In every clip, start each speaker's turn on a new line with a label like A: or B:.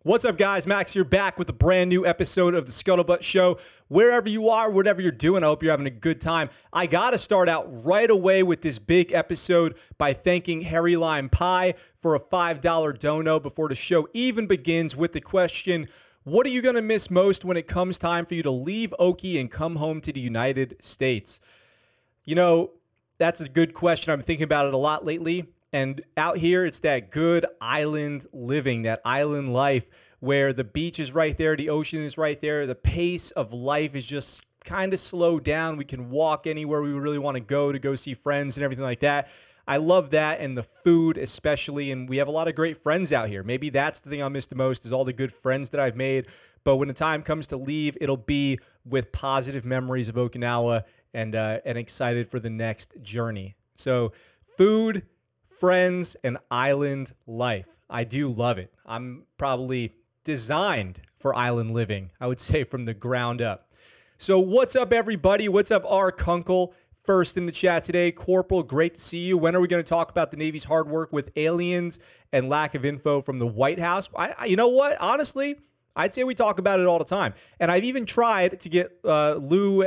A: What's up, guys? Max here, back with a brand new episode of the Scuttlebutt Show. Wherever you are, whatever you're doing, I hope you're having a good time. I got to start out right away with this big episode by thanking Harry Lime Pie for a $5 dono before the show even begins with the question, what are you going to miss most when it comes time for you to leave Okie and come home to the United States? You know, that's a good question. I'm thinking about it a lot lately. And out here, it's that good island living, that island life where the beach is right there, the ocean is right there, the pace of life is just kind of slowed down. We can walk anywhere we really want to go see friends and everything like that. I love that, and the food especially, and we have a lot of great friends out here. Maybe that's the thing I'll miss the most is all the good friends that I've made. But when the time comes to leave, it'll be with positive memories of Okinawa and excited for the next journey. So food, friends, and island life. I do love it. I'm probably designed for island living, I would say, from the ground up. So what's up, everybody? What's up, R. Kunkel? First in the chat today, Corporal, great to see you. When are we going to talk about the Navy's hard work with aliens and lack of info from the White House? You know what? Honestly, I'd say we talk about it all the time. And I've even tried to get Lou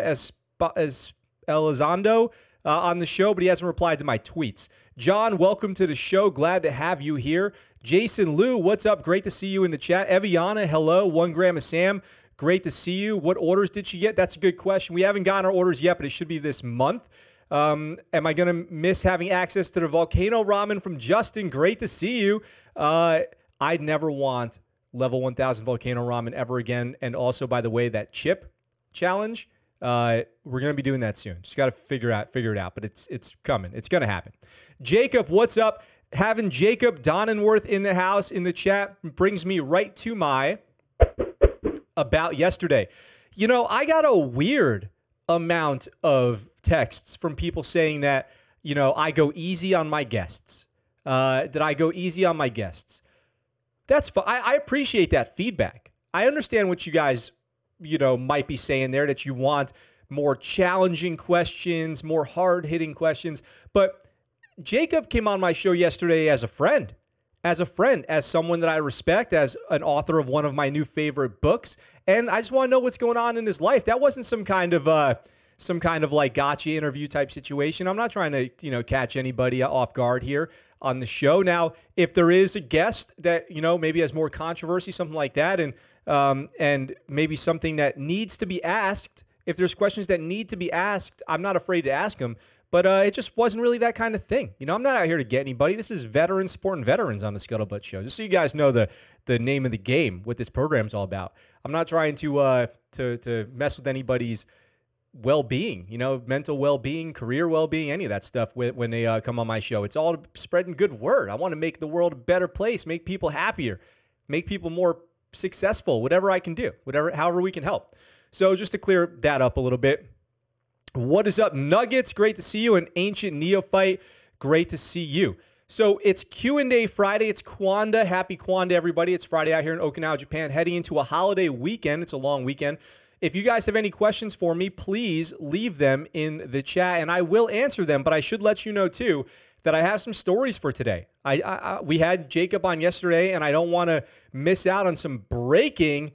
A: Elizondo on the show, but he hasn't replied to my tweets. John, welcome to the show. Glad to have you here. Jason Lou, what's up? Great to see you in the chat. Eviana, hello. 1 gram of Sam, great to see you. What orders did she get? That's a good question. We haven't gotten our orders yet, but it should be this month. Am I going to miss having access to the volcano ramen from Justin? Great to see you. I'd never want level 1000 volcano ramen ever again. And also, by the way, that chip challenge, we're going to be doing that soon. Just got to figure it out, but it's coming. It's going to happen. Jacob, what's up? Having Jacob Donenworth in the house in the chat brings me right to my about yesterday. You know, I got a weird amount of texts from people saying that, you know, I go easy on my guests. That's fine. I appreciate that feedback. I understand what you guys, you know, might be saying there, that you want more challenging questions, more hard-hitting questions. But Jacob came on my show yesterday as a friend, as someone that I respect, as an author of one of my new favorite books. And I just want to know what's going on in his life. That wasn't some kind of like gotcha interview type situation. I'm not trying to, you know, catch anybody off guard here on the show. Now, if there is a guest that, you know, maybe has more controversy, something like that, and maybe something that needs to be asked, if there's questions that need to be asked, I'm not afraid to ask them. But it just wasn't really that kind of thing. You know, I'm not out here to get anybody. This is veterans supporting veterans on the Scuttlebutt Show. Just so you guys know the name of the game, what this program's all about. I'm not trying to mess with anybody's well-being, you know, mental well-being, career well-being, any of that stuff when they come on my show. It's all spreading good word. I want to make the world a better place, make people happier, make people more successful, whatever I can do, however we can help. So just to clear that up a little bit. What is up, Nuggets? Great to see you. An Ancient Neophyte, great to see you. So it's Q&A Friday. It's Kwanda. Happy Kwanda, everybody. It's Friday out here in Okinawa, Japan, heading into a holiday weekend. It's a long weekend. If you guys have any questions for me, please leave them in the chat, and I will answer them. But I should let you know, too, that I have some stories for today. We had Jacob on yesterday, and I don't want to miss out on some breaking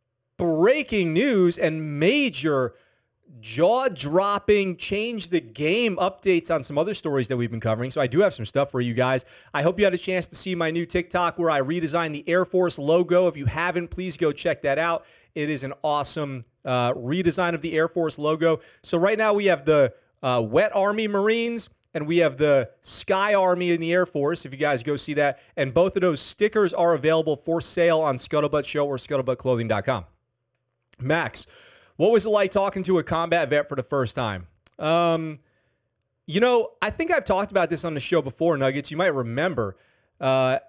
A: news and major jaw-dropping, change the game updates on some other stories that we've been covering. So I do have some stuff for you guys. I hope you had a chance to see my new TikTok where I redesigned the Air Force logo. If you haven't, please go check that out. It is an awesome redesign of the Air Force logo. So right now we have the Wet Army Marines and we have the Sky Army in the Air Force, if you guys go see that. And both of those stickers are available for sale on Scuttlebutt Show or scuttlebuttclothing.com. Max, what was it like talking to a combat vet for the first time? You know, I think I've talked about this on the show before, Nuggets. You might remember. Like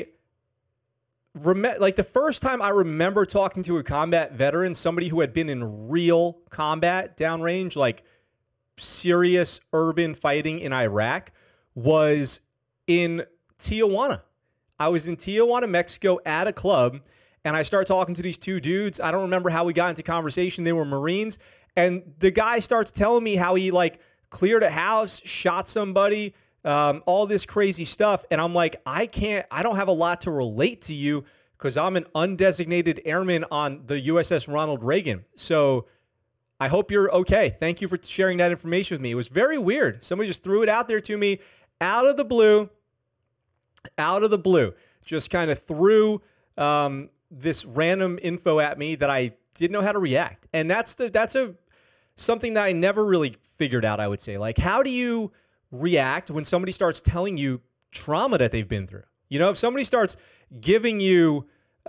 A: the first time I remember talking to a combat veteran, somebody who had been in real combat downrange, like serious urban fighting in Iraq, was in Tijuana. I was in Tijuana, Mexico at a club, and I start talking to these two dudes. I don't remember how we got into conversation. They were Marines. And the guy starts telling me how he like cleared a house, shot somebody, all this crazy stuff. And I'm like, I don't have a lot to relate to you because I'm an undesignated airman on the USS Ronald Reagan. So I hope you're okay. Thank you for sharing that information with me. It was very weird. Somebody just threw it out there to me out of the blue. Just kind of threw this random info at me that I didn't know how to react. And that's something that I never really figured out, I would say. Like, how do you react when somebody starts telling you trauma that they've been through? You know, if somebody starts giving you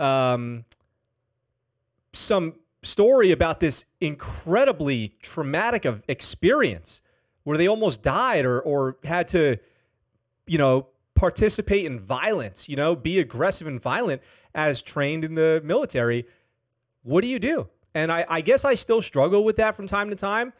A: some story about this incredibly traumatic of experience where they almost died or had to, you know, participate in violence, you know, be aggressive and violent as trained in the military, what do you do? And I guess I still struggle with that from time to time.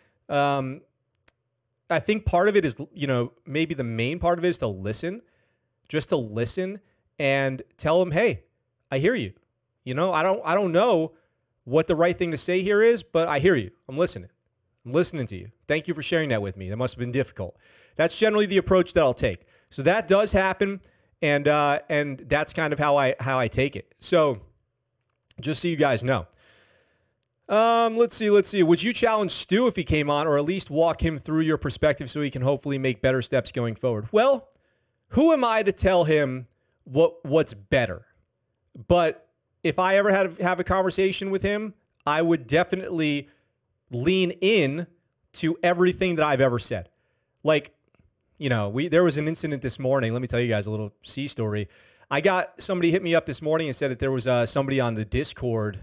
A: I think part of it is, you know, maybe the main part of it is to listen, just to listen and tell them, hey, I hear you. You know, I don't know what the right thing to say here is, but I hear you. I'm listening. I'm listening to you. Thank you for sharing that with me. That must have been difficult. That's generally the approach that I'll take. So that does happen, and that's kind of how I take it. So just so you guys know. Let's see. Would you challenge Stu if he came on, or at least walk him through your perspective so he can hopefully make better steps going forward? Well, who am I to tell him what's better? But if I ever have a conversation with him, I would definitely lean in to everything that I've ever said. Like, you know, there was an incident this morning. Let me tell you guys a little sea story. I got somebody hit me up this morning and said that there was somebody on the Discord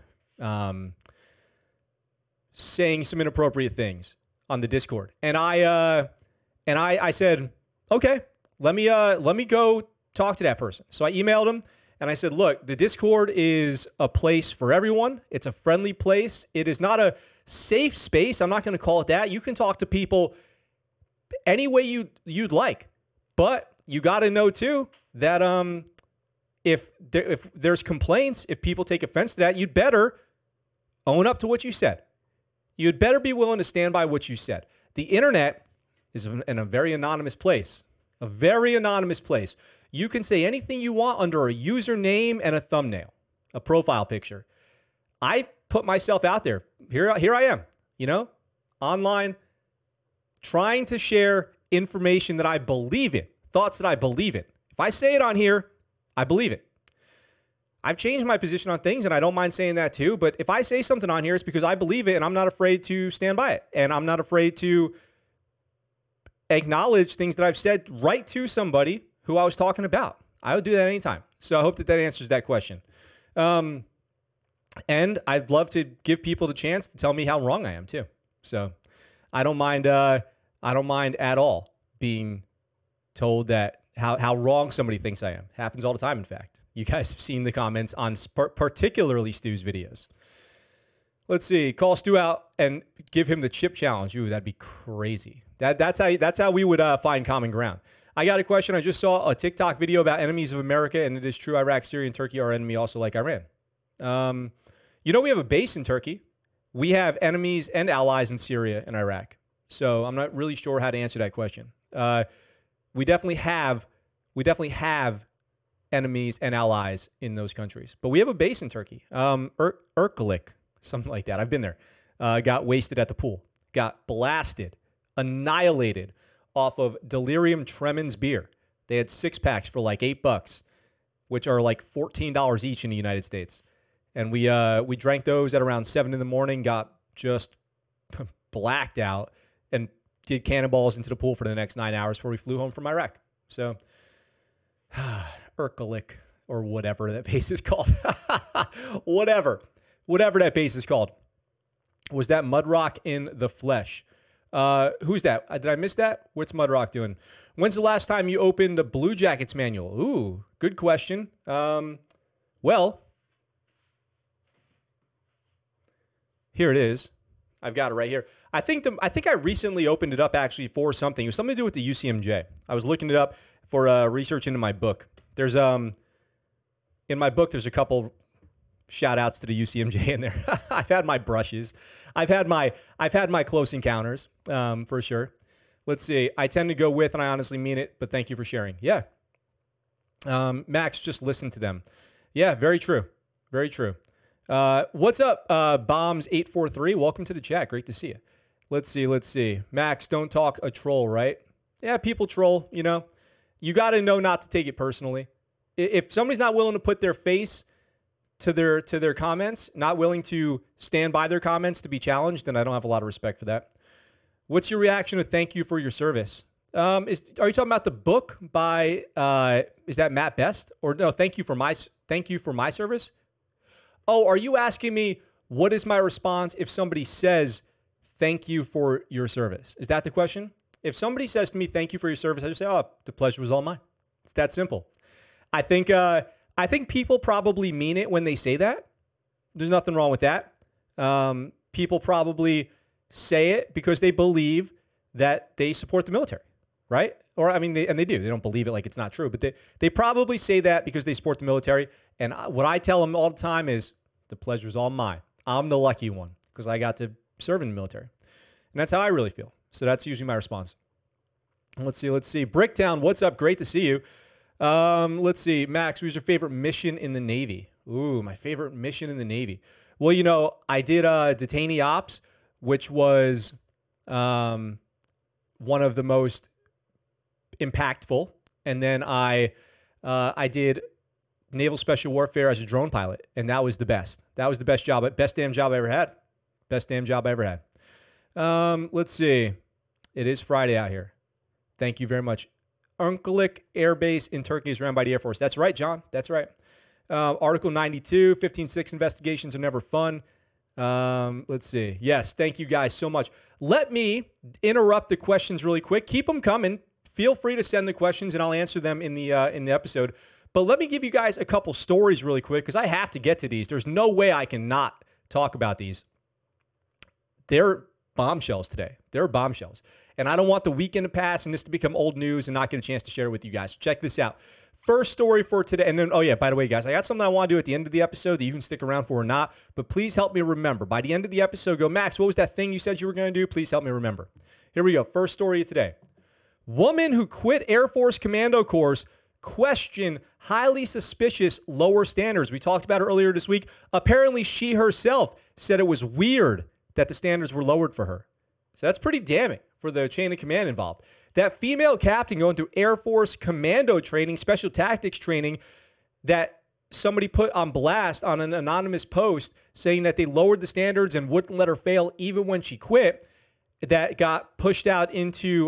A: saying some inappropriate things on the Discord. And I said, okay, let me go talk to that person. So I emailed him and I said, look, the Discord is a place for everyone. It's a friendly place. It is not a safe space. I'm not going to call it that. You can talk to people any way you'd like, but you got to know too that if there's complaints, if people take offense to that, you'd better own up to what you said. You'd better be willing to stand by what you said. The internet is in a very anonymous place. A very anonymous place. You can say anything you want under a username and a thumbnail, a profile picture. I put myself out there. Here I am, you know, online, trying to share information that I believe in, thoughts that I believe in. If I say it on here, I believe it. I've changed my position on things, and I don't mind saying that too. But if I say something on here, it's because I believe it, and I'm not afraid to stand by it. And I'm not afraid to acknowledge things that I've said right to somebody who I was talking about. I would do that anytime. So I hope that answers that question. And I'd love to give people the chance to tell me how wrong I am too. So I don't mind at all being told that how wrong somebody thinks I am. Happens all the time, in fact. You guys have seen the comments on particularly Stu's videos. Let's see. Call Stu out and give him the chip challenge. Ooh, that'd be crazy. That's how we would find common ground. I got a question. I just saw a TikTok video about enemies of America, and it is true. Iraq, Syria, and Turkey are enemy, also like Iran. You know, we have a base in Turkey. We have enemies and allies in Syria and Iraq. So I'm not really sure how to answer that question. We definitely have enemies and allies in those countries. But we have a base in Turkey, Irkalik, something like that. I've been there. Got wasted at the pool. Got blasted, annihilated off of Delirium Tremens beer. They had 6-packs for like $8, which are like $14 each in the United States. And we drank those at around 7 in the morning, got just blacked out, and did cannonballs into the pool for the next 9 hours before we flew home from Iraq. So, Irkalik, or whatever that base is called. whatever that base is called. Was that Mudrock in the flesh? Who's that? Did I miss that? What's Mudrock doing? When's the last time you opened the Blue Jackets manual? Ooh, good question. Well, here it is. I've got it right here. I think I recently opened it up actually for something. It was something to do with the UCMJ. I was looking it up for research into my book. There's in my book there's a couple shout outs to the UCMJ in there. I've had my brushes. I've had my close encounters, for sure. Let's see. I tend to go with, and I honestly mean it, but thank you for sharing. Yeah. Max, just listen to them. Yeah, very true. Very true. What's up, Bombs843? Welcome to the chat. Great to see you. Let's see. Max, don't talk a troll, right? Yeah, people troll, you know. You got to know not to take it personally. If somebody's not willing to put their face to their comments, not willing to stand by their comments to be challenged, then I don't have a lot of respect for that. What's your reaction to thank you for your service? Are you talking about the book by is that Matt Best? Or no, thank you for my service? Oh, are you asking me what is my response if somebody says thank you for your service? Is that the question? If somebody says to me thank you for your service, I just say, "Oh, the pleasure was all mine." It's that simple. I think people probably mean it when they say that. There's nothing wrong with that. People probably say it because they believe that they support the military, right? Or, I mean, they do. They don't believe it like it's not true, but they probably say that because they support the military. And what I tell them all the time is the pleasure's all mine. I'm the lucky one because I got to serve in the military. And that's how I really feel. So that's usually my response. Let's see. Bricktown, what's up? Great to see you. Let's see. Max, who's your favorite mission in the Navy? Ooh, my favorite mission in the Navy. Well, you know, I did detainee ops, which was one of the most impactful. And then I did Naval Special Warfare as a drone pilot, and that was the best. That was the best damn job I ever had. Best damn job I ever had. Let's see. It is Friday out here. Thank you very much. Incirlik Air Base in Turkey is ran by the Air Force. That's right, John. That's right. Article 92, 15.6 investigations are never fun. Let's see. Yes, thank you guys so much. Let me interrupt the questions really quick. Keep them coming. Feel free to send the questions, and I'll answer them in the episode. But let me give you guys a couple stories really quick because I have to get to these. There's no way I cannot talk about these. They're bombshells today. They're bombshells. And I don't want the weekend to pass and this to become old news and not get a chance to share it with you guys. Check this out. First story for today. And then, oh yeah, by the way, guys, I got something I want to do at the end of the episode that you can stick around for or not. But please help me remember. By the end of the episode, go, Max, what was that thing you said you were going to do? Please help me remember. Here we go. First story of today. Woman who quit Air Force Commando course question highly suspicious lower standards. We talked about it earlier this week. Apparently, she herself said it was weird that the standards were lowered for her. So that's pretty damning for the chain of command involved. That female captain going through Air Force Commando training, special tactics training, that somebody put on blast on an anonymous post saying that they lowered the standards and wouldn't let her fail even when she quit, that got pushed out into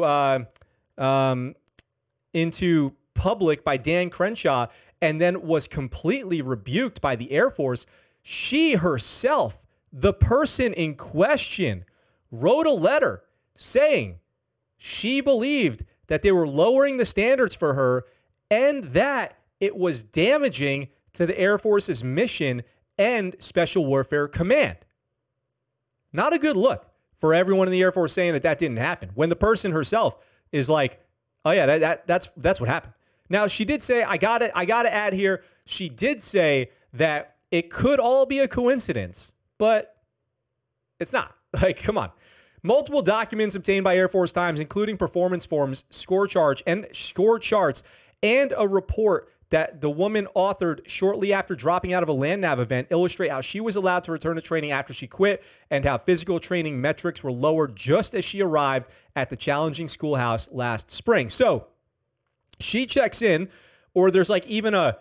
A: public by Dan Crenshaw and then was completely rebuked by the Air Force. She herself, the person in question, wrote a letter saying she believed that they were lowering the standards for her and that it was damaging to the Air Force's mission and Special Warfare Command. Not a good look for everyone in the Air Force saying that that didn't happen when the person herself is like, oh yeah, that's what happened. Now, she did say, I got to add here, she did say that it could all be a coincidence, but it's not. Like, come on. Multiple documents obtained by Air Force Times, including performance forms, score charts, and a report that the woman authored shortly after dropping out of a land nav event, illustrate how she was allowed to return to training after she quit and how physical training metrics were lowered just as she arrived at the challenging schoolhouse last spring. So she checks in, or there's like even a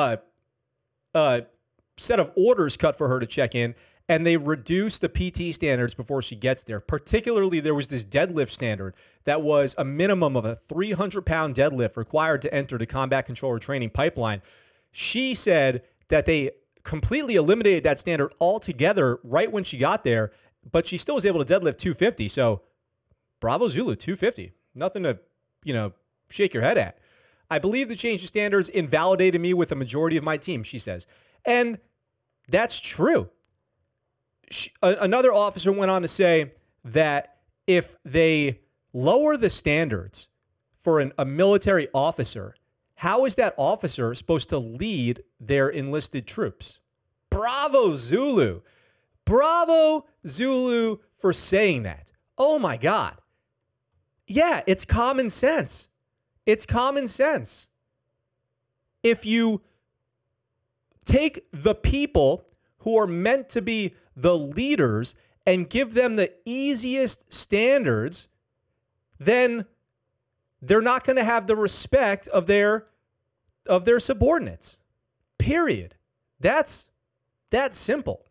A: set of orders cut for her to check in, and they reduce the PT standards before she gets there. Particularly, there was this deadlift standard that was a minimum of a 300-pound deadlift required to enter the combat controller training pipeline. She said that they completely eliminated that standard altogether right when she got there, but she still was able to deadlift 250. So, bravo Zulu, 250. Nothing to, shake your head at. I believe the change of standards invalidated me with a majority of my team, she says. And that's true. Another officer went on to say that if they lower the standards for a military officer, how is that officer supposed to lead their enlisted troops? Bravo, Zulu. Bravo, Zulu, for saying that. Oh, my God. Yeah, it's common sense. It's common sense. If you take the people who are meant to be the leaders and give them the easiest standards, then they're not going to have the respect of their subordinates. Period. That's that simple.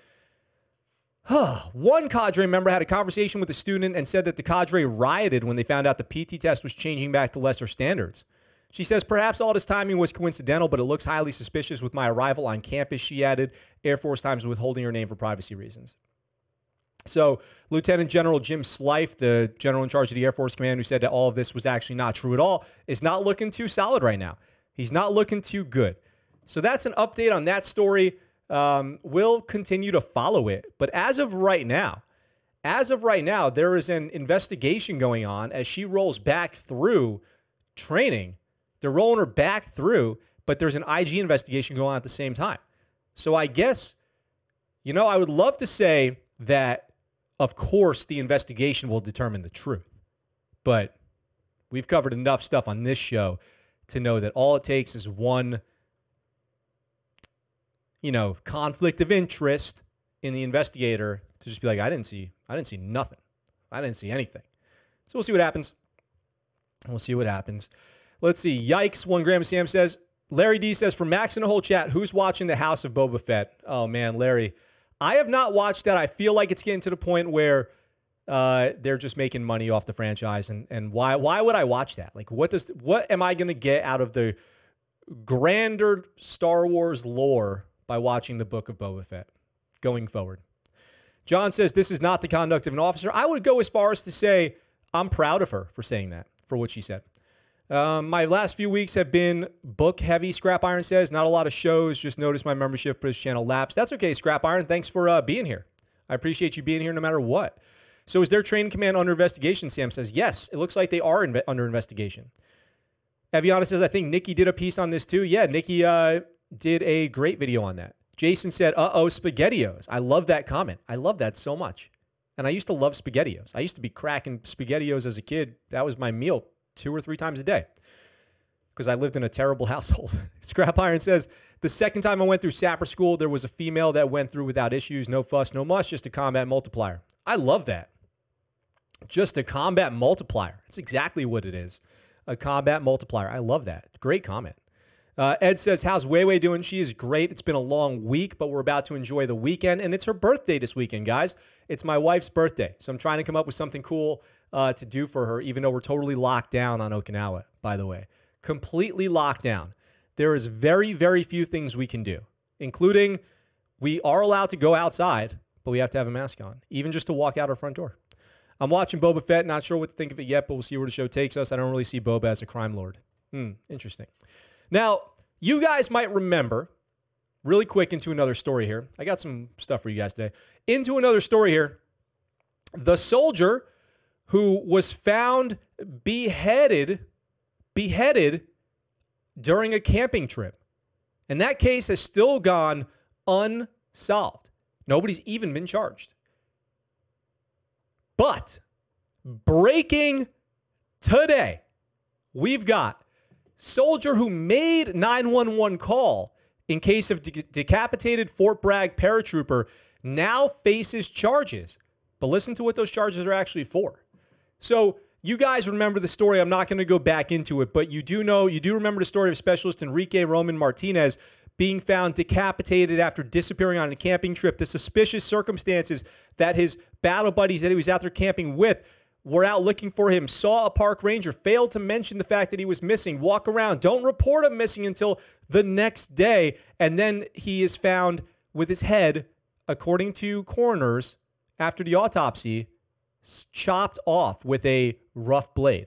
A: One cadre member had a conversation with a student and said that the cadre rioted when they found out the PT test was changing back to lesser standards. She says, perhaps all this timing was coincidental, but it looks highly suspicious with my arrival on campus, she added. Air Force Times withholding her name for privacy reasons. So Lieutenant General Jim Slife, the general in charge of the Air Force Command, who said that all of this was actually not true at all, is not looking too solid right now. He's not looking too good. So that's an update on that story. We'll continue to follow it. But as of right now, there is an investigation going on as she rolls back through training. They're rolling her back through, but there's an IG investigation going on at the same time. So I guess, I would love to say that, of course, the investigation will determine the truth. But we've covered enough stuff on this show to know that all it takes is one, conflict of interest in the investigator to just be like, I didn't see nothing. I didn't see anything. So we'll see what happens. Let's see. Yikes. 1 gram of Sam says, Larry D says, for Max in the whole chat, who's watching The House of Boba Fett? Oh, man, Larry. I have not watched that. I feel like it's getting to the point where they're just making money off the franchise. And why would I watch that? Like, what am I going to get out of the grander Star Wars lore by watching the Book of Boba Fett going forward? John says, this is not the conduct of an officer. I would go as far as to say I'm proud of her for saying that, for what she said. My last few weeks have been book heavy, Scrap Iron says. Not a lot of shows. Just noticed my membership for this channel lapsed. That's okay, Scrap Iron. Thanks for being here. I appreciate you being here no matter what. So is their training command under investigation? Sam says, yes, it looks like they are under investigation. Eviana says, I think Nikki did a piece on this too. Yeah, Nikki did a great video on that. Jason said, uh-oh, SpaghettiOs. I love that comment. I love that so much. And I used to love SpaghettiOs. I used to be cracking SpaghettiOs as a kid. That was my meal 2 or 3 times a day because I lived in a terrible household. Scrap Iron says, the second time I went through Sapper School, there was a female that went through without issues, no fuss, no muss, just a combat multiplier. I love that. Just a combat multiplier. That's exactly what it is. A combat multiplier. I love that. Great comment. Ed says, how's Weiwei doing? She is great. It's been a long week, but we're about to enjoy the weekend. And it's her birthday this weekend, guys. It's my wife's birthday. So I'm trying to come up with something cool to do for her, even though we're totally locked down on Okinawa, by the way. Completely locked down. There is very, very few things we can do, including we are allowed to go outside, but we have to have a mask on, even just to walk out our front door. I'm watching Boba Fett. Not sure what to think of it yet, but we'll see where the show takes us. I don't really see Boba as a crime lord. Interesting. Now, you guys might remember, really quick into another story here. I got some stuff for you guys today. Into another story here. The soldier who was found beheaded during a camping trip. And that case has still gone unsolved. Nobody's even been charged. But breaking today, we've got soldier who made 911 call in case of decapitated Fort Bragg paratrooper now faces charges. But listen to what those charges are actually for. So you guys remember the story. I'm not going to go back into it, but you do remember the story of Specialist Enrique Roman Martinez being found decapitated after disappearing on a camping trip. The suspicious circumstances that his battle buddies that he was out there camping with were out looking for him, saw a park ranger, failed to mention the fact that he was missing, walk around, don't report him missing until the next day, and then he is found with his head, according to coroners, after the autopsy, chopped off with a rough blade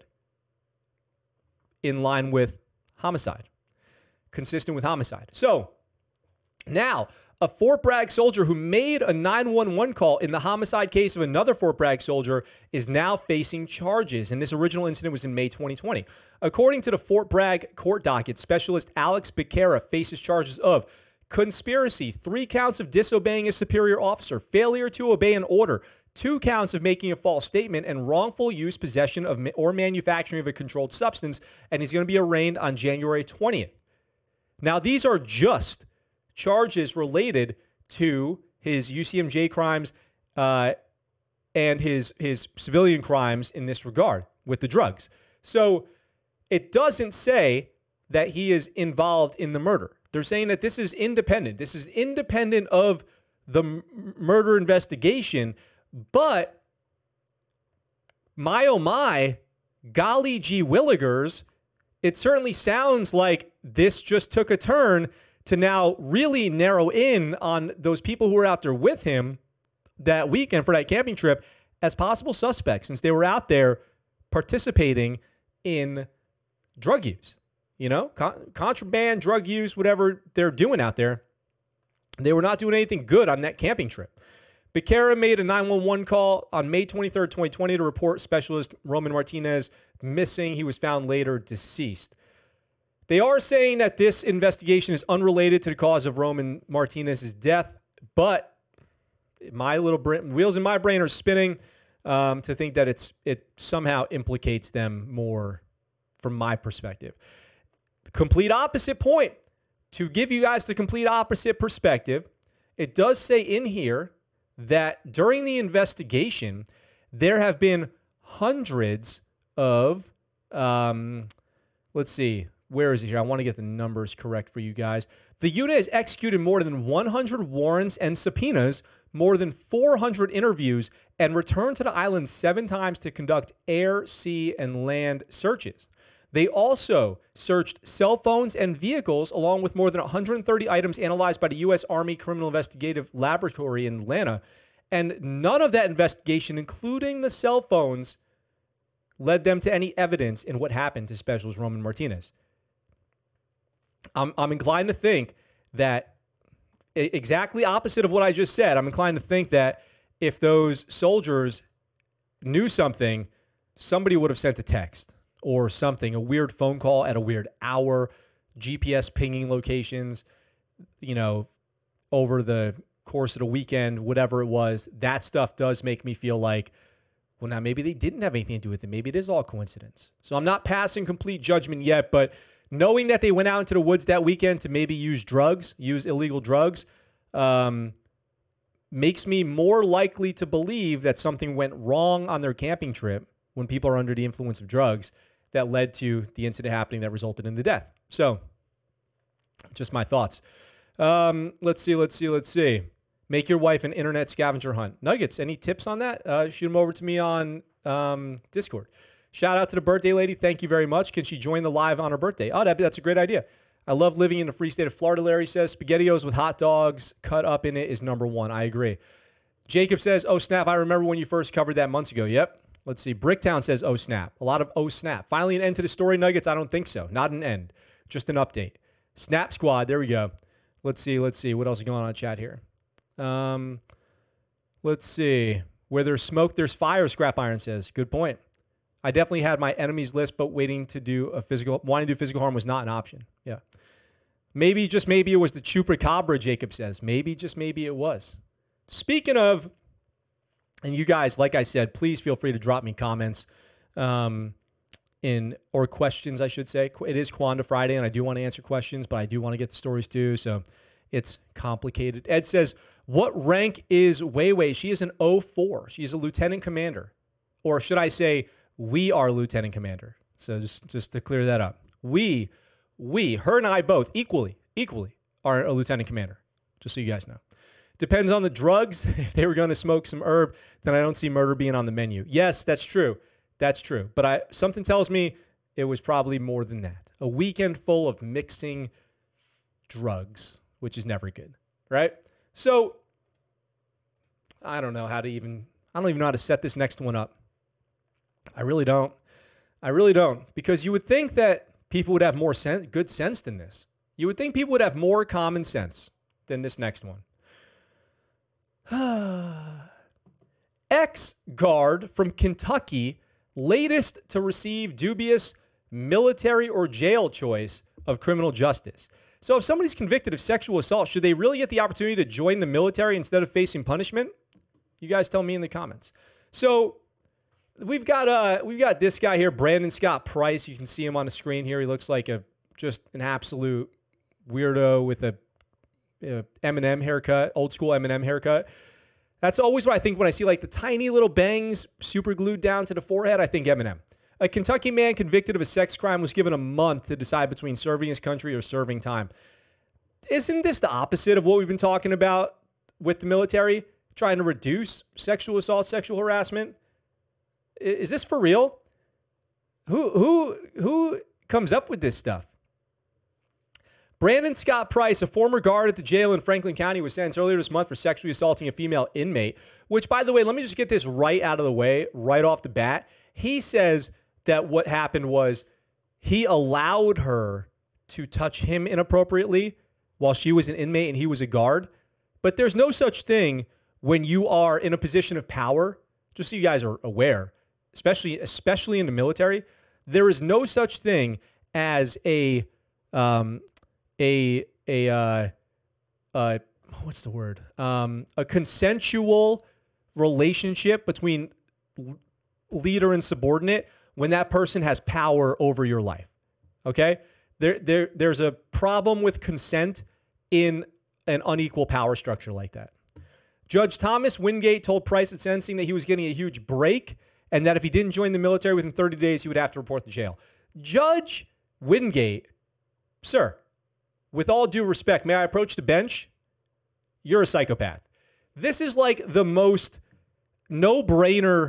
A: in line with homicide, consistent with homicide. So now a Fort Bragg soldier who made a 911 call in the homicide case of another Fort Bragg soldier is now facing charges. And this original incident was in May 2020. According to the Fort Bragg court docket, Specialist Alex Becerra faces charges of conspiracy, 3 counts of disobeying a superior officer, failure to obey an order, 2 counts of making a false statement, and wrongful use, possession of or manufacturing of a controlled substance. And he's going to be arraigned on January 20th. Now, these are just charges related to his UCMJ crimes and his civilian crimes in this regard with the drugs. So it doesn't say that he is involved in the murder. They're saying that this is independent. This is independent of the murder investigation. But my, oh my, golly gee willigers, it certainly sounds like this just took a turn to now really narrow in on those people who were out there with him that weekend for that camping trip as possible suspects, since they were out there participating in drug use, contraband, drug use, whatever they're doing out there. They were not doing anything good on that camping trip. Becerra made a 911 call on May 23rd, 2020 to report specialist Roman Martinez missing. He was found later deceased. They are saying that this investigation is unrelated to the cause of Roman Martinez's death, but my little wheels in my brain are spinning to think that it somehow implicates them more from my perspective. Complete opposite point. To give you guys the complete opposite perspective, it does say in here that during the investigation, there have been hundreds of, let's see, where is it here? I want to get the numbers correct for you guys. The unit has executed more than 100 warrants and subpoenas, more than 400 interviews, and returned to the island 7 times to conduct air, sea, and land searches. They also searched cell phones and vehicles, along with more than 130 items analyzed by the U.S. Army Criminal Investigative Laboratory in Atlanta. And none of that investigation, including the cell phones, led them to any evidence in what happened to Specialist Roman Martinez. I'm inclined to think that exactly opposite of what I just said. I'm inclined to think that if those soldiers knew something, somebody would have sent a text or something, a weird phone call at a weird hour, GPS pinging locations, over the course of the weekend, whatever it was. That stuff does make me feel like, well, now maybe they didn't have anything to do with it. Maybe it is all coincidence. So I'm not passing complete judgment yet, but knowing that they went out into the woods that weekend to maybe use illegal drugs, makes me more likely to believe that something went wrong on their camping trip when people are under the influence of drugs that led to the incident happening that resulted in the death. So, just my thoughts. Let's see. Make your wife an internet scavenger hunt. Nuggets, any tips on that? Shoot them over to me on Discord. Shout out to the birthday lady. Thank you very much. Can she join the live on her birthday? Oh, that's a great idea. I love living in the free state of Florida, Larry says. SpaghettiOs with hot dogs cut up in it is number one. I agree. Jacob says, oh, snap. I remember when you first covered that months ago. Yep. Let's see. Bricktown says, oh, snap. A lot of oh, snap. Finally an end to the story, Nuggets? I don't think so. Not an end. Just an update. Snap Squad. There we go. Let's see. What else is going on in chat here? Let's see. Where there's smoke, there's fire, Scrap Iron says. Good point. I definitely had my enemies list, but wanting to do physical harm was not an option. Yeah. Maybe, just maybe it was the Chupacabra, Jacob says. Maybe, just maybe it was. Speaking of, and you guys, like I said, please feel free to drop me comments or questions, I should say. It is Quanda Friday, and I do want to answer questions, but I do want to get the stories too, so it's complicated. Ed says, what rank is Weiwei? She is an 04. She is a lieutenant commander. Or should I say, we are lieutenant commander. So just to clear that up. We, her and I both equally are a lieutenant commander, just so you guys know. Depends on the drugs. If they were going to smoke some herb, then I don't see murder being on the menu. Yes, that's true. That's true. But something tells me it was probably more than that. A weekend full of mixing drugs, which is never good, right? So I don't even know how to set this next one up. I really don't. Because you would think that people would have more good sense than this. You would think people would have more common sense than this next one. Ex-guard from Kentucky, latest to receive dubious military or jail choice of criminal justice. So if somebody's convicted of sexual assault, should they really get the opportunity to join the military instead of facing punishment? You guys tell me in the comments. So we've got this guy here, Brandon Scott Price. You can see him on the screen here. He looks like just an absolute weirdo with a Eminem haircut, old school Eminem haircut. That's always what I think when I see like the tiny little bangs super glued down to the forehead. I think Eminem. A Kentucky man convicted of a sex crime was given a month to decide between serving his country or serving time. Isn't this the opposite of what we've been talking about with the military? Trying to reduce sexual assault, sexual harassment? Is this for real? Who comes up with this stuff? Brandon Scott Price, a former guard at the jail in Franklin County, was sentenced earlier this month for sexually assaulting a female inmate, which, by the way, let me just get this right out of the way, right off the bat. He says that what happened was he allowed her to touch him inappropriately while she was an inmate and he was a guard. But there's no such thing when you are in a position of power, just so you guys are aware, especially in the military. There is no such thing as a consensual relationship between leader and subordinate when that person has power over your life. Okay? There's a problem with consent in an unequal power structure like that. Judge Thomas Wingate told Price at sentencing that he was getting a huge break and that if he didn't join the military within 30 days, he would have to report to jail. Judge Wingate, sir, with all due respect, may I approach the bench? You're a psychopath. This is like the most no-brainer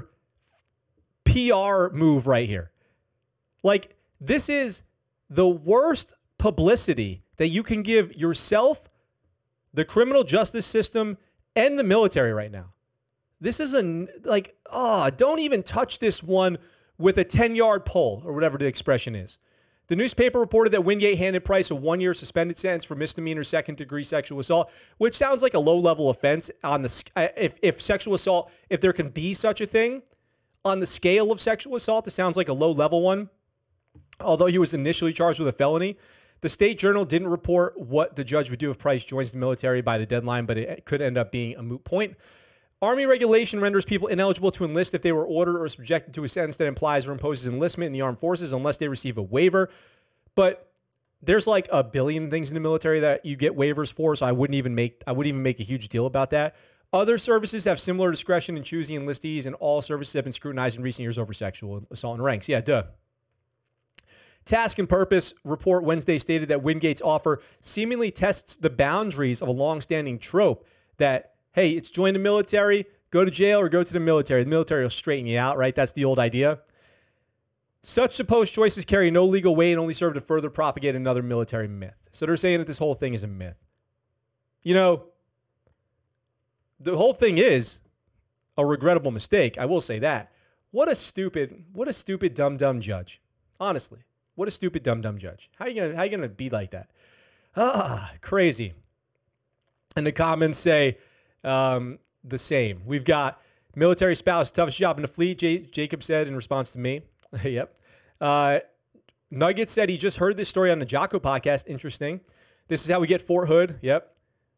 A: PR move right here. Like, this is the worst publicity that you can give yourself, the criminal justice system, and the military right now. This is don't even touch this one with a 10-yard pole or whatever the expression is. The newspaper reported that Wingate handed Price a 1-year suspended sentence for misdemeanor second-degree sexual assault, which sounds like a low-level offense on the if sexual assault, if there can be such a thing on the scale of sexual assault, it sounds like a low-level one. Although he was initially charged with a felony, the State Journal didn't report what the judge would do if Price joins the military by the deadline, but it could end up being a moot point. Army regulation renders people ineligible to enlist if they were ordered or subjected to a sentence that implies or imposes enlistment in the armed forces unless they receive a waiver. But there's like a billion things in the military that you get waivers for, so I wouldn't even make a huge deal about that. Other services have similar discretion in choosing enlistees, and all services have been scrutinized in recent years over sexual assault in ranks. Yeah, duh. Task and Purpose report Wednesday stated that Wingate's offer seemingly tests the boundaries of a long-standing trope that, hey, it's join the military, go to jail, or go to the military. The military will straighten you out, right? That's the old idea. Such supposed choices carry no legal weight and only serve to further propagate another military myth. So they're saying that this whole thing is a myth. You know, the whole thing is a regrettable mistake. I will say that. What a stupid, dumb judge. Honestly. What a stupid, dumb judge. How are you gonna be like that? Crazy. And the comments say the same. We've got military spouse, toughest job in the fleet, Jacob said in response to me. Yep. Nugget said he just heard this story on the Jocko podcast. Interesting. This is how we get Fort Hood. Yep.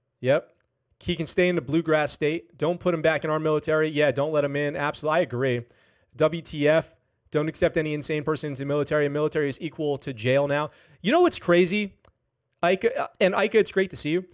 A: He can stay in the bluegrass state. Don't put him back in our military. Yeah, don't let him in. Absolutely, I agree. WTF. Don't accept any insane person into the military. The military is equal to jail now. You know what's crazy? Ike, it's great to see you.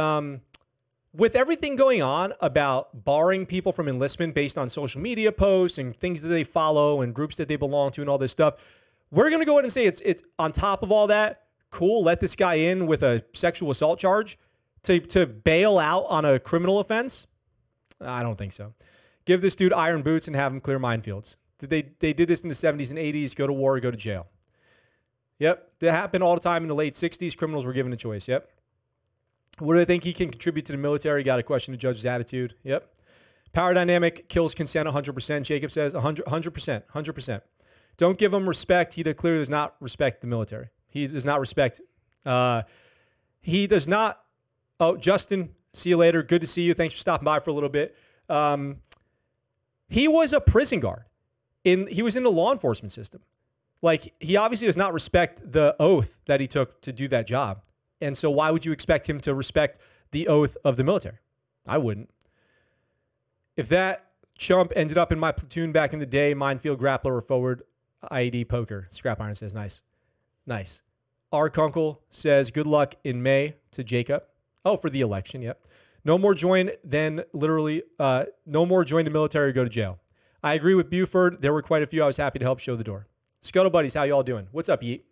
A: With everything going on about barring people from enlistment based on social media posts and things that they follow and groups that they belong to and all this stuff, we're going to go ahead and say it's on top of all that, cool, let this guy in with a sexual assault charge to bail out on a criminal offense? I don't think so. Give this dude iron boots and have him clear minefields. They did this in the 70s and 80s, go to war or go to jail. Yep, that happened all the time in the late 60s. Criminals were given a choice, yep. What do they think he can contribute to the military? Got to question the judge's attitude, yep. Power dynamic kills consent 100%, Jacob says, 100%. Don't give him respect. He clearly does not respect the military. He does not respect, oh, Justin, see you later. Good to see you. Thanks for stopping by for a little bit. He was a prison guard. He was in the law enforcement system. Like, he obviously does not respect the oath that he took to do that job. And so why would you expect him to respect the oath of the military? I wouldn't. If that chump ended up in my platoon back in the day, minefield, grappler, or forward, IED, poker. Scrap Iron says, nice. Nice. Our Kunkel says, good luck in May to Jacob. Oh, for the election, yep. No more join than literally, no more join the military or go to jail. I agree with Buford. There were quite a few I was happy to help show the door. Scuttle Buddies, how y'all doing? What's up, Yeet?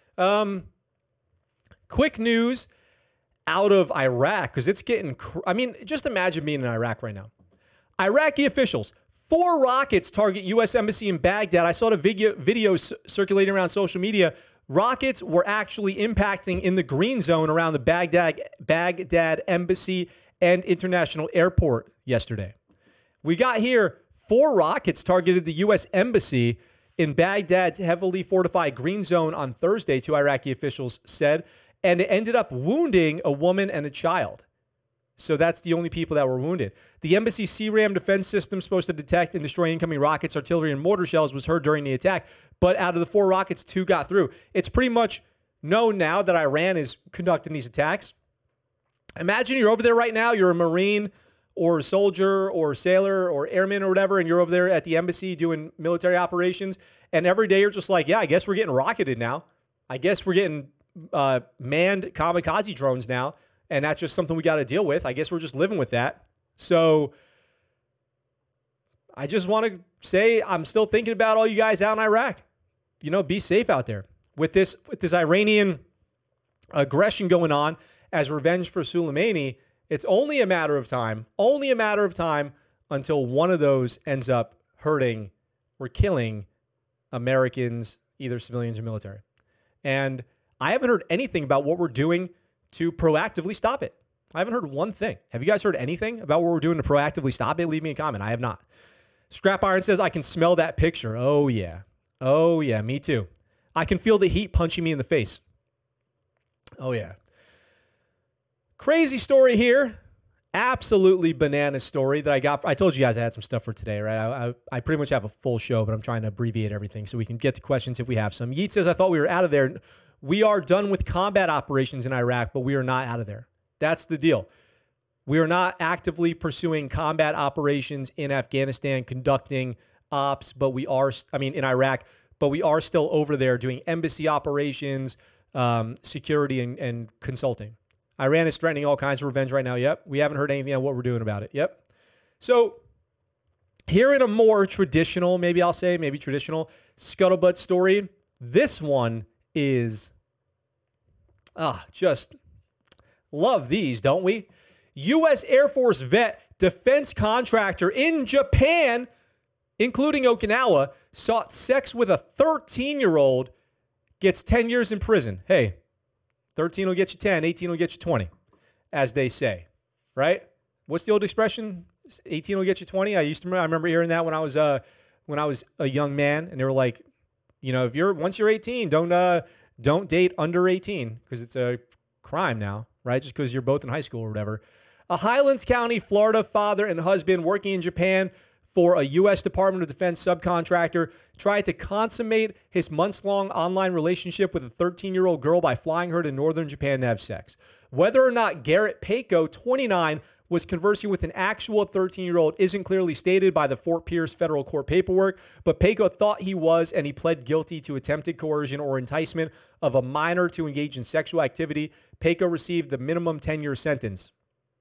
A: Quick news out of Iraq, because it's getting, just imagine being in Iraq right now. Iraqi officials, 4 rockets target U.S. Embassy in Baghdad. I saw the video circulating around social media. Rockets were actually impacting in the green zone around the Baghdad Embassy and International Airport yesterday. We got here 4 rockets targeted the U.S. Embassy in Baghdad's heavily fortified green zone on Thursday, 2 Iraqi officials said, and it ended up wounding a woman and a child. So that's the only people that were wounded. The embassy CRAM defense system supposed to detect and destroy incoming rockets, artillery, and mortar shells was heard during the attack. But out of the 4 rockets, 2 got through. It's pretty much known now that Iran is conducting these attacks. Imagine you're over there right now. You're a Marine or a soldier or a sailor or airman or whatever, and you're over there at the embassy doing military operations. And every day you're just like, yeah, I guess we're getting rocketed now. I guess we're getting manned kamikaze drones now. And that's just something we got to deal with. I guess we're just living with that. So I just want to say I'm still thinking about all you guys out in Iraq. You know, be safe out there. With this Iranian aggression going on as revenge for Soleimani, it's only a matter of time until one of those ends up hurting or killing Americans, either civilians or military. And I haven't heard anything about what we're doing to proactively stop it. I haven't heard one thing. Have you guys heard anything about what we're doing to proactively stop it? Leave me a comment. I have not. Scrap Iron says, I can smell that picture. Oh, yeah. Oh, yeah. Me too. I can feel the heat punching me in the face. Oh, yeah. Crazy story here. Absolutely banana story that I got. I told you guys I had some stuff for today, right? I pretty much have a full show, but I'm trying to abbreviate everything so we can get to questions if we have some. Yeet says, I thought we were out of there. We are done with combat operations in Iraq, but we are not out of there. That's the deal. We are not actively pursuing combat operations in Afghanistan, conducting ops, but we are, in Iraq, but we are still over there doing embassy operations, security, and consulting. Iran is threatening all kinds of revenge right now. Yep. We haven't heard anything on what we're doing about it. Yep. So here in a more traditional, maybe traditional scuttlebutt story, this one is, just love these, don't we? U.S. Air Force vet, defense contractor in Japan, including Okinawa, sought sex with a 13-year-old, gets 10 years in prison. Hey, 13 will get you 10, 18 will get you 20, as they say, right? What's the old expression? 18 will get you 20. I remember hearing that when I was a young man, and they were like, you know, once you're 18, don't date under 18 because it's a crime now, right? Just because you're both in high school or whatever. A Highlands County, Florida father and husband working in Japan for a U.S. Department of Defense subcontractor tried to consummate his months-long online relationship with a 13-year-old girl by flying her to northern Japan to have sex. Whether or not Garrett Paco, 29, was conversing with an actual 13-year-old isn't clearly stated by the Fort Pierce federal court paperwork, but Paco thought he was, and he pled guilty to attempted coercion or enticement of a minor to engage in sexual activity. Paco received the minimum 10-year sentence.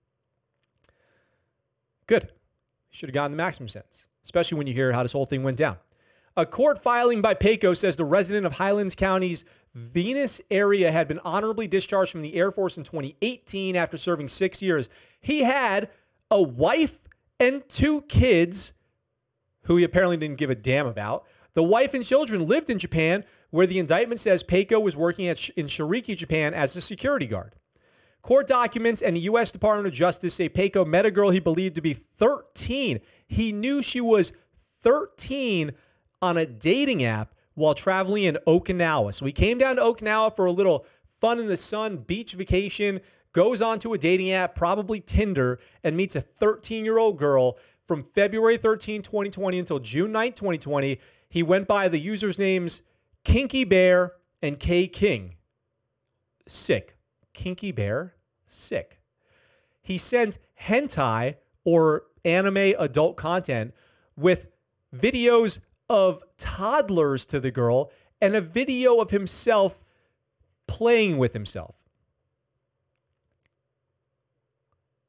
A: Good. Should have gotten the maximum sentence, especially when you hear how this whole thing went down. A court filing by Paco says the resident of Highlands County's Venus area had been honorably discharged from the Air Force in 2018 after serving 6 years. He had a wife and 2 kids who he apparently didn't give a damn about. The wife and children lived in Japan, where the indictment says Paco was working in Shiriki, Japan as a security guard. Court documents and the U.S. Department of Justice say Paco met a girl he believed to be 13. He knew she was 13 on a dating app while traveling in Okinawa. So he came down to Okinawa for a little fun in the sun, beach vacation, goes onto a dating app, probably Tinder, and meets a 13-year-old girl from February 13, 2020 until June 9, 2020. He went by the users' names Kinky Bear and K King. Sick. Kinky Bear? Sick. He sent hentai or anime adult content with videos of toddlers to the girl and a video of himself playing with himself.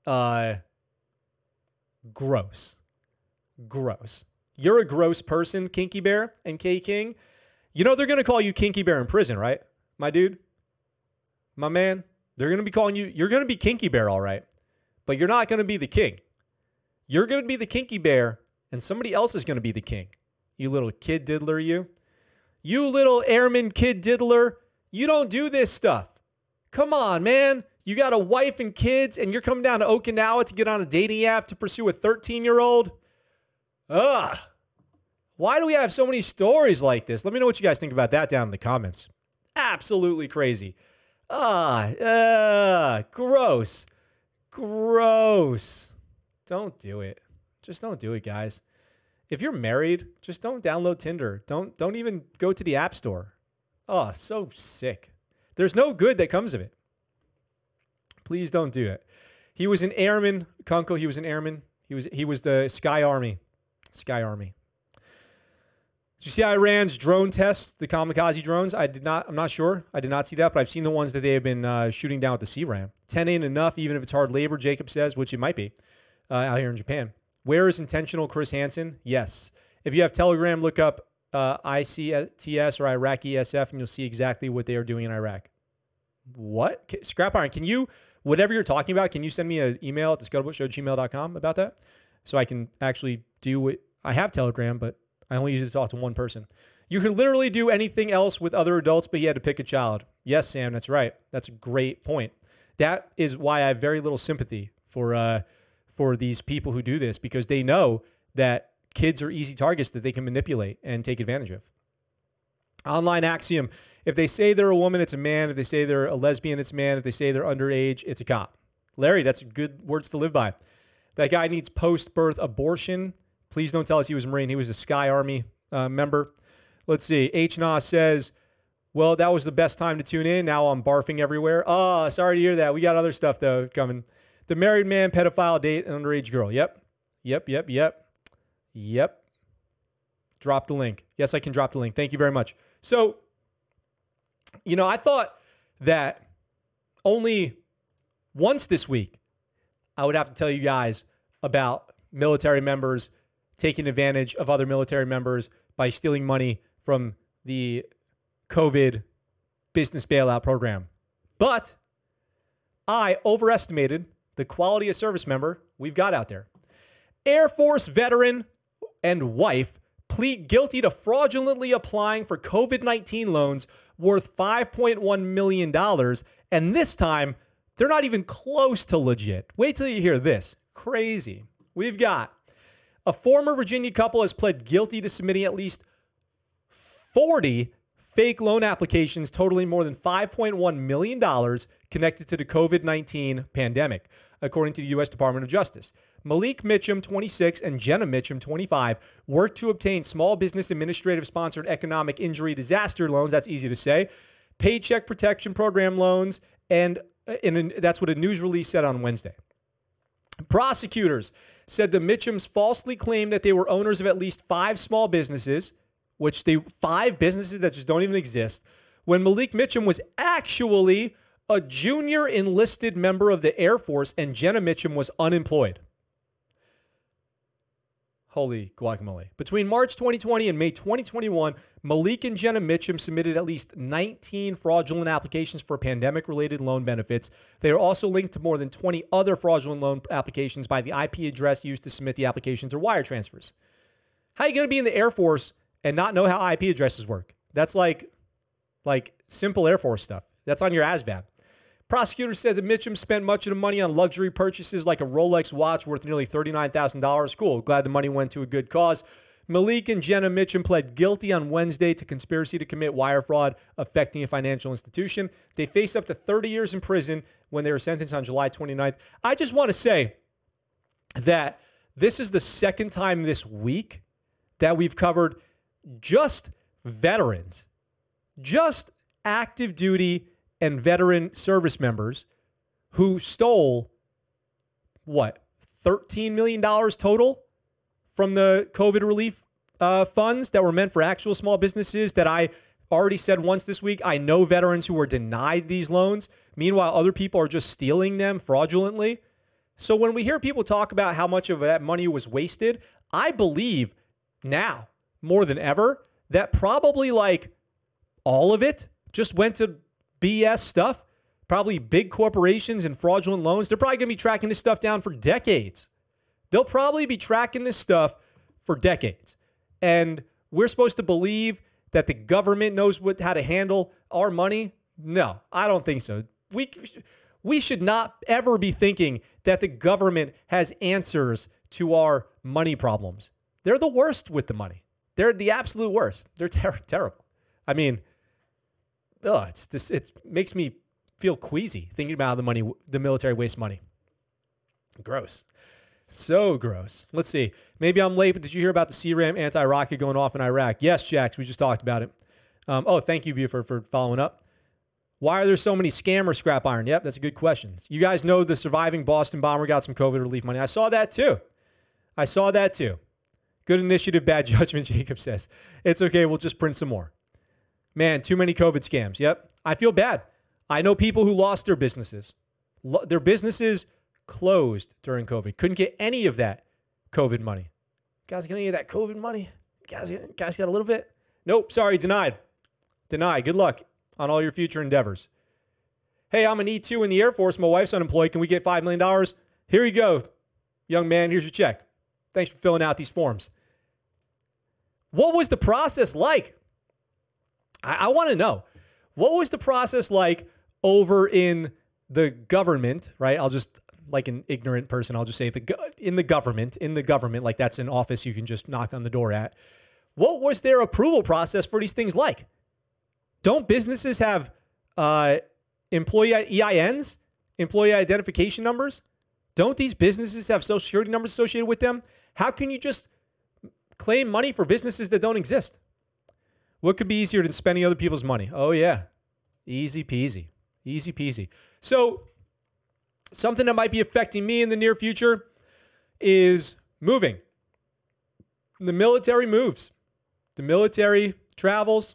A: Gross. Gross. You're a gross person, Kinky Bear and K King. You know they're going to call you Kinky Bear in prison, right? My dude? My man? They're going to be calling you, you're going to be Kinky Bear, all right. But you're not going to be the king. You're going to be the Kinky Bear, and somebody else is going to be the king. You little kid diddler, you. You little airman kid diddler. You don't do this stuff. Come on, man. You got a wife and kids, and you're coming down to Okinawa to get on a dating app to pursue a 13-year-old? Ugh. Why do we have so many stories like this? Let me know what you guys think about that down in the comments. Absolutely crazy. Gross. Gross. Don't do it. Just don't do it, guys. If you're married, just don't download Tinder. Don't even go to the App Store. Oh, so sick. There's no good that comes of it. Please don't do it. He was an airman, Kunkel. He was an airman. He was the Sky Army. Sky Army. Did you see Iran's drone tests, the kamikaze drones? I'm not sure. I did not see that, but I've seen the ones that they have been shooting down with the CRAM. 10 ain't enough, even if it's hard labor, Jacob says, which it might be out here in Japan. Where is intentional Chris Hansen? Yes. If you have Telegram, look up ICTS or Iraqi SF, and you'll see exactly what they are doing in Iraq. What? Scrap Iron, can you, whatever you're talking about, can you send me an email at thescuttlebuttshow@gmail.com about that? So I can actually do what, I have Telegram, but I only use it to talk to one person. You can literally do anything else with other adults, but you had to pick a child. Yes, Sam, that's right. That's a great point. That is why I have very little sympathy for these people who do this, because they know that kids are easy targets that they can manipulate and take advantage of. Online axiom: if they say they're a woman, it's a man. If they say they're a lesbian, it's a man. If they say they're underage, it's a cop. Larry, that's good words to live by. That guy needs post-birth abortion. Please don't tell us he was a Marine. He was a Sky Army member. Let's see. H-Nas says, well, that was the best time to tune in. Now I'm barfing everywhere. Oh, sorry to hear that. We got other stuff, though, coming. The married man, pedophile, date an underage girl. Yep. Drop the link. Yes, I can drop the link. Thank you very much. So, you know, I thought that only once this week I would have to tell you guys about military members taking advantage of other military members by stealing money from the COVID business bailout program. But I overestimated the quality of service member we've got out there. Air Force veteran and wife plead guilty to fraudulently applying for COVID-19 loans worth $5.1 million. And this time, they're not even close to legit. Wait till you hear this. Crazy. We've got a former Virginia couple has pled guilty to submitting at least 40 fake loan applications totaling more than $5.1 million connected to the COVID-19 pandemic, according to the U.S. Department of Justice. Malik Mitchum, 26, and Jenna Mitchum, 25, worked to obtain small business administrative-sponsored economic injury disaster loans, that's easy to say, Paycheck Protection Program loans, and that's what a news release said on Wednesday. Prosecutors said the Mitchums falsely claimed that they were owners of at least 5 small businesses, 5 businesses that just don't even exist, when Malik Mitchum was actually a junior enlisted member of the Air Force and Jenna Mitchum was unemployed. Holy guacamole. Between March 2020 and May 2021, Malik and Jenna Mitchum submitted at least 19 fraudulent applications for pandemic-related loan benefits. They are also linked to more than 20 other fraudulent loan applications by the IP address used to submit the applications or wire transfers. How are you going to be in the Air Force and not know how IP addresses work? That's like simple Air Force stuff. That's on your ASVAB. Prosecutors said that Mitchum spent much of the money on luxury purchases like a Rolex watch worth nearly $39,000. Cool. Glad the money went to a good cause. Malik and Jenna Mitchum pled guilty on Wednesday to conspiracy to commit wire fraud affecting a financial institution. They face up to 30 years in prison when they were sentenced on July 29th. I just want to say that this is the second time this week that we've covered just veterans, just active duty and veteran service members who stole, $13 million total from the COVID relief funds that were meant for actual small businesses that I already said once this week. I know veterans who were denied these loans. Meanwhile, other people are just stealing them fraudulently. So when we hear people talk about how much of that money was wasted, I believe now more than ever that probably like all of it just went to BS stuff. Probably big corporations and fraudulent loans. They're probably going to be tracking this stuff down for decades. They'll probably be tracking this stuff for decades. And we're supposed to believe that the government knows how to handle our money? No, I don't think so. We should not ever be thinking that the government has answers to our money problems. They're the worst with the money. They're the absolute worst. They're terrible. I mean, it makes me feel queasy thinking about how the military wastes money. Gross. So gross. Let's see. Maybe I'm late, but did you hear about the CRAM anti-rocket going off in Iraq? Yes, Jax, we just talked about it. Thank you, Buford, for following up. Why are there so many scammers, Scrap Iron? Yep, that's a good question. You guys know the surviving Boston bomber got some COVID relief money. I saw that too. Good initiative, bad judgment, Jacob says. It's okay, we'll just print some more. Man, too many COVID scams. Yep, I feel bad. I know people who lost their businesses. Their businesses closed during COVID. Couldn't get any of that COVID money. You guys get any of that COVID money? You guys got a little bit? Nope, sorry, denied. Good luck on all your future endeavors. Hey, I'm an E2 in the Air Force. My wife's unemployed. Can we get $5 million? Here you go, young man. Here's your check. Thanks for filling out these forms. What was the process like? I want to know. What was the process like over in the government, right? I'll just, like an ignorant person, I'll just say in the government, like that's an office you can just knock on the door at. What was their approval process for these things like? Don't businesses have employee EINs, employee identification numbers? Don't these businesses have social security numbers associated with them? How can you just claim money for businesses that don't exist? What could be easier than spending other people's money? Oh, yeah. Easy peasy. Easy peasy. So something that might be affecting me in the near future is moving. The military moves. The military travels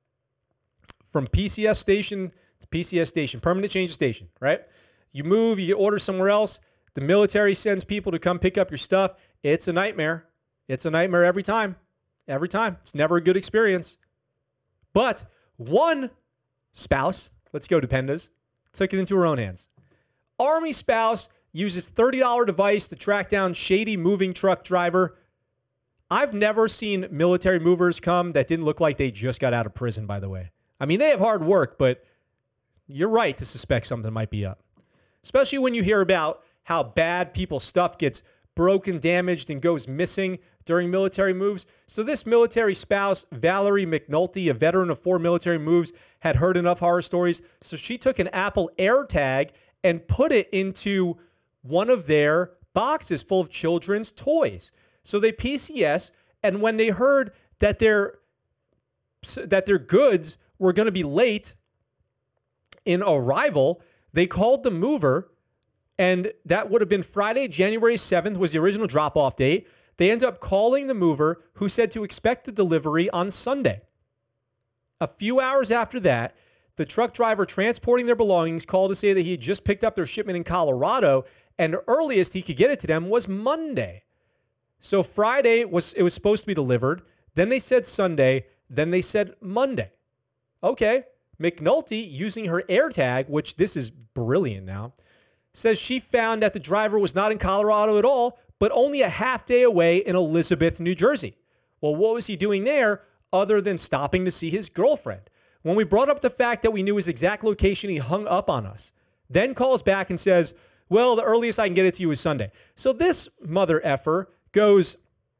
A: from PCS station to PCS station, permanent change of station, right? You move, you get orders somewhere else. The military sends people to come pick up your stuff. It's a nightmare. It's a nightmare every time. Every time. It's never a good experience. But one spouse, let's go Dependas, took it into her own hands. Army spouse uses $30 device to track down shady moving truck driver. I've never seen military movers come that didn't look like they just got out of prison, by the way. I mean, they have hard work, but you're right to suspect something might be up. Especially when you hear about how bad people's stuff gets broken, damaged, and goes missing during military moves. So this military spouse, Valerie McNulty, a veteran of 4 military moves, had heard enough horror stories. So she took an Apple AirTag and put it into one of their boxes full of children's toys. So they PCS, and when they heard that their goods were going to be late in arrival, they called the mover, and that would have been Friday, January 7th was the original drop-off date. They ended up calling the mover, who said to expect the delivery on Sunday. A few hours after that, the truck driver transporting their belongings called to say that he had just picked up their shipment in Colorado, and the earliest he could get it to them was Monday. So Friday, it was supposed to be delivered. Then they said Sunday. Then they said Monday. Okay. McNulty, using her AirTag, which this is brilliant now, says she found that the driver was not in Colorado at all, but only a half day away in Elizabeth, New Jersey. Well, what was he doing there other than stopping to see his girlfriend? When we brought up the fact that we knew his exact location, he hung up on us. Then calls back and says, well, the earliest I can get it to you is Sunday. So this mother effer goes,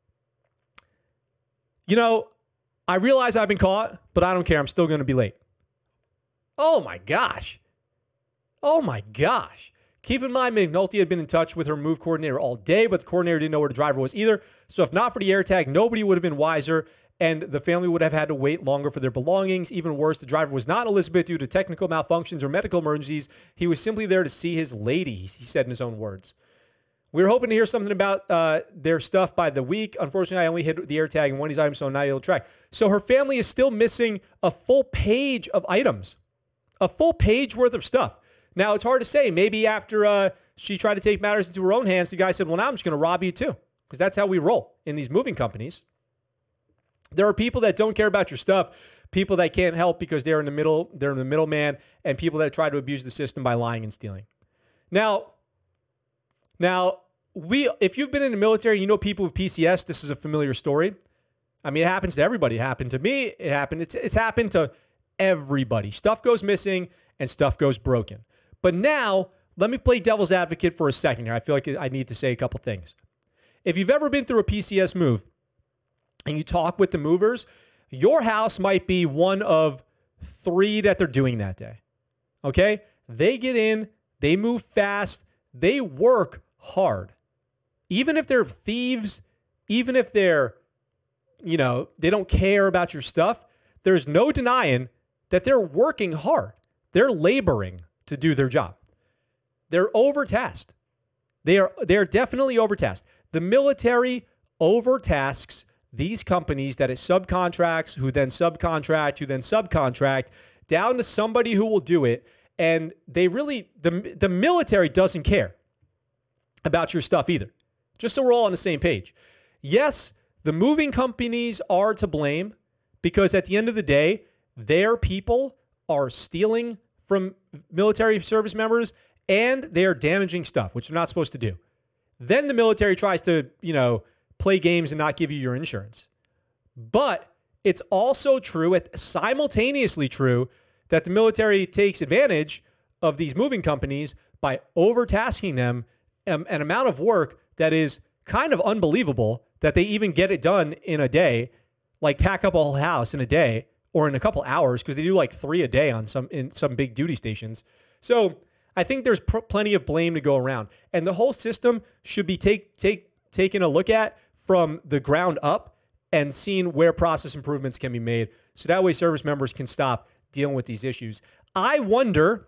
A: I realize I've been caught, but I don't care. I'm still going to be late. Oh my gosh. Keep in mind, McNulty had been in touch with her move coordinator all day, but the coordinator didn't know where the driver was either. So if not for the AirTag, nobody would have been wiser, and the family would have had to wait longer for their belongings. Even worse, the driver was not in Elizabeth due to technical malfunctions or medical emergencies. He was simply there to see his lady, he said in his own words. We were hoping to hear something about their stuff by the week. Unfortunately, I only hit the AirTag in one of these items, so I'm not able to track. So her family is still missing a full page of items, a full page worth of stuff. Now, it's hard to say. Maybe after she tried to take matters into her own hands, the guy said, well, now I'm just going to rob you too. Because that's how we roll in these moving companies. There are people that don't care about your stuff, people that can't help because they're in the middleman, and people that try to abuse the system by lying and stealing. Now, if you've been in the military, you know people with PCS, this is a familiar story. I mean, it happens to everybody. It happened to me. It's happened to everybody. Stuff goes missing and stuff goes broken. But now, let me play devil's advocate for a second here. I feel like I need to say a couple things. If you've ever been through a PCS move and you talk with the movers, your house might be one of 3 that they're doing that day. Okay? They get in, they move fast, they work hard. Even if they're thieves, even if they're, they don't care about your stuff, there's no denying that they're working hard. They're laboring to do their job. They're overtasked. They're definitely overtasked. The military overtasks these companies that it subcontracts, who then subcontract, down to somebody who will do it. And they really, the military doesn't care about your stuff either. Just so we're all on the same page. Yes, the moving companies are to blame because at the end of the day, their people are stealing from military service members and they're damaging stuff, which they're not supposed to do. Then the military tries to, play games and not give you your insurance. But it's also true, simultaneously true, that the military takes advantage of these moving companies by overtasking them an amount of work that is kind of unbelievable that they even get it done in a day, like pack up a whole house in a day or in a couple hours, because they do like 3 a day in some big duty stations. So I think there's plenty of blame to go around. And the whole system should be taken a look at from the ground up and seeing where process improvements can be made. So that way service members can stop dealing with these issues. I wonder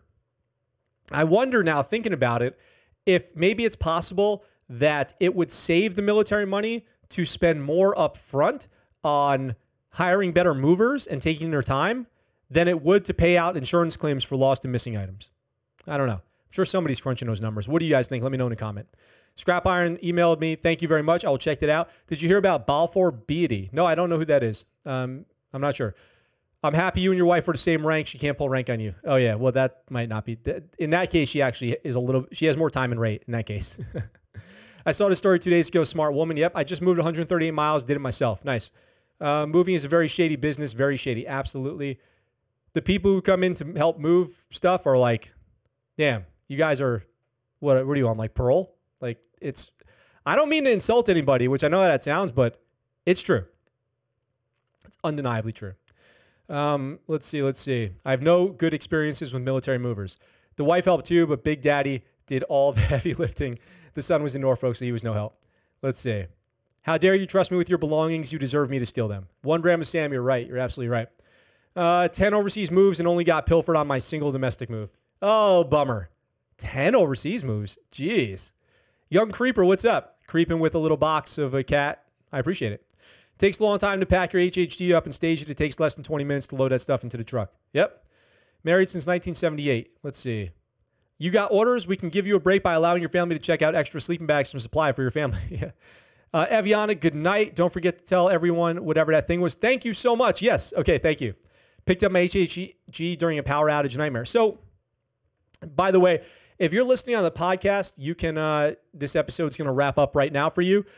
A: now, thinking about it, if maybe it's possible that it would save the military money to spend more up front on hiring better movers and taking their time than it would to pay out insurance claims for lost and missing items. I don't know. I'm sure somebody's crunching those numbers. What do you guys think? Let me know in a comment. Scrap Iron emailed me. Thank you very much. I will check it out. Did you hear about Balfour Beatty? No, I don't know who that is. I'm not sure. I'm happy you and your wife are the same rank. She can't pull rank on you. Oh, yeah. Well, that might not be. In that case, she actually is she has more time and rate in that case. I saw this story 2 days ago. Smart woman. Yep. I just moved 138 miles. Did it myself. Nice. Moving is a very shady business. Very shady. Absolutely. The people who come in to help move stuff are like, damn, you guys are, what are you on? Like parole? Like I don't mean to insult anybody, which I know how that sounds, but it's true. It's undeniably true. Let's see. I have no good experiences with military movers. The wife helped too, but Big Daddy did all the heavy lifting. The son was in Norfolk, so he was no help. Let's see. How dare you trust me with your belongings? You deserve me to steal them. 1 gram of Sam, you're right. You're absolutely right. 10 overseas moves and only got pilfered on my single domestic move. Oh, bummer. 10 overseas moves. Jeez. Young Creeper, what's up? Creeping with a little box of a cat. I appreciate it. Takes a long time to pack your HHD up and stage it. It takes less than 20 minutes to load that stuff into the truck. Yep. Married since 1978. Let's see. You got orders? We can give you a break by allowing your family to check out extra sleeping bags from Supply for your family. Yeah. Eviana, good night. Don't forget to tell everyone whatever that thing was. Thank you so much. Yes. Okay, thank you. Picked up my HHG during a power outage nightmare. So, by the way, if you're listening on the podcast, you can. This episode's going to wrap up right now for you.